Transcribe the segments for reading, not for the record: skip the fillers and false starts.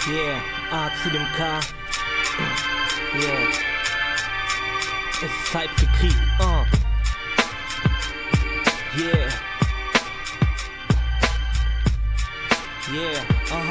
Yeah, A zu dem K. Yeah. Es ist Zeit für Krieg. Yeah. Yeah,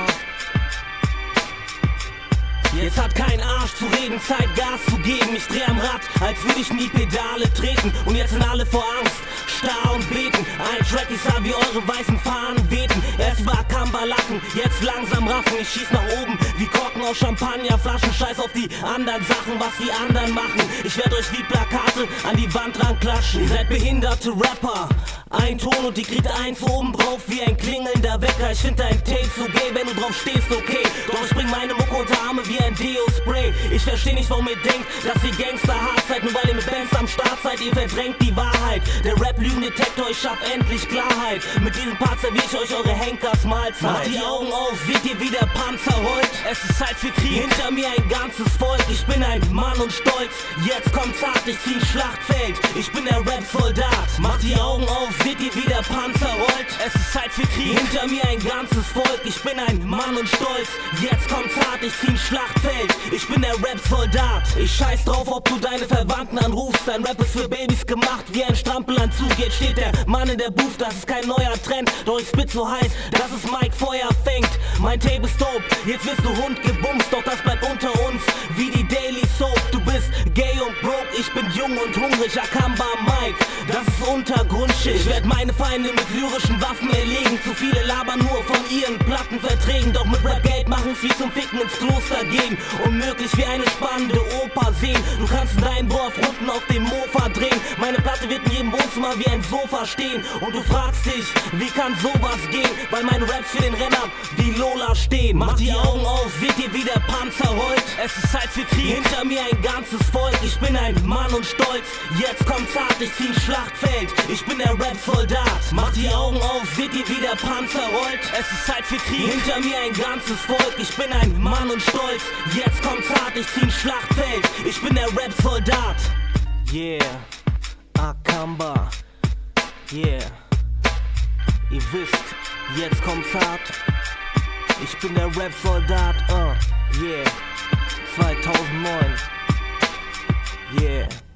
Jetzt hat kein Arsch zu reden, Zeit Gas zu geben. Ich dreh am Rad, als würde ich in die Pedale treten. Und jetzt sind alle vor Angst, starr und beten. Ein Track, ich sah wie eure weißen Fahnen wehten. Erst war Kamba lachen, jetzt langsam raffen. Ich schieß nach oben, wie Korken aus Champagnerflaschen. Scheiß auf die anderen Sachen, was die anderen machen. Ich werd euch wie Plakate an die Wand ranklatschen. Ihr seid behinderte Rapper, ein Ton und die kriegt eins oben drauf wie ein klingelnder Wecker. Ich find dein Tape so gay, wenn du drauf stehst, okay. Doch ich bring meine Mucke unter Arme wie ein Deo-Spray. Ich versteh nicht, warum ihr denkt, dass ihr Gangster hart seid. Nur weil ihr mit Bands am Start seid, ihr verdrängt die Wahrheit. Der Rap-Lügendetektor, ich schaff endlich Klarheit. Mit diesem Part servier ich euch eure Henkersmahlzeit. Macht die Augen auf, seht ihr wie der Panzer heult. Es ist Zeit für Krieg, hinter mir ein ganzes Volk. Ich bin ein Mann und stolz, jetzt kommt's hart, ich zieh ein Schlachtfeld. Ich bin der Rap-Soldat. Macht die Augen auf, seht ihr wie der Panzer rollt. Es ist Zeit für Krieg, hinter mir ein ganzes Volk. Ich bin ein Mann und stolz, jetzt kommt's hart, ich zieh ein Schlachtfeld. Ich bin der Rap-Soldat. Ich scheiß drauf, ob du deine Verwandten anrufst. Dein Rap ist für Babys gemacht, wie ein Strampelanzug. Jetzt steht der Mann in der Booth, das ist kein neuer Trend. Doch ich spit so heiß, dass es Mike Feuer fängt. Mein Tape ist dope, jetzt wirst du Hund gebumst. Doch das bleibt unter uns, wie die Daily Soap. Du bist gay und broke, ich bin jung und hungrig. Akamba Mike, das ist Untergrundschicht. Ich werd meine Feinde mit lyrischen Waffen erlegen. Zu viele labern nur von ihren Plattenverträgen. Doch mit Rap Geld machen sie zum Ficken ins Kloster gehen. Unmöglich wie eine spannende Oper sehen. Du kannst in deinem Dorf Runden auf dem Mofa drehen. Meine Platte wird in jedem Wohnzimmer wie ein Sofa stehen. Und du fragst dich, wie kann sowas gehen? Weil meine Raps für den Renner wie Lola stehen. Macht die Augen auf, seht ihr wie der Panzer rollt. Es ist Zeit für Krieg, hinter mir ein ganzes Volk. Ich bin ein Mann und stolz, jetzt kommt's hart, ich zieh ein Schlachtfeld. Ich bin der Rap-Soldat. Macht die Augen auf, seht ihr wie der Panzer rollt. Es ist Zeit für Krieg, hinter mir ein ganzes Volk. Ich bin ein Mann und stolz, jetzt kommt's hart, ich zieh ein Schlachtfeld. Ich bin der Rap-Soldat. Yeah, Akamba. Yeah, ihr wisst, jetzt kommt's hart. Ich bin der Rap-Soldat, yeah, 2009, yeah.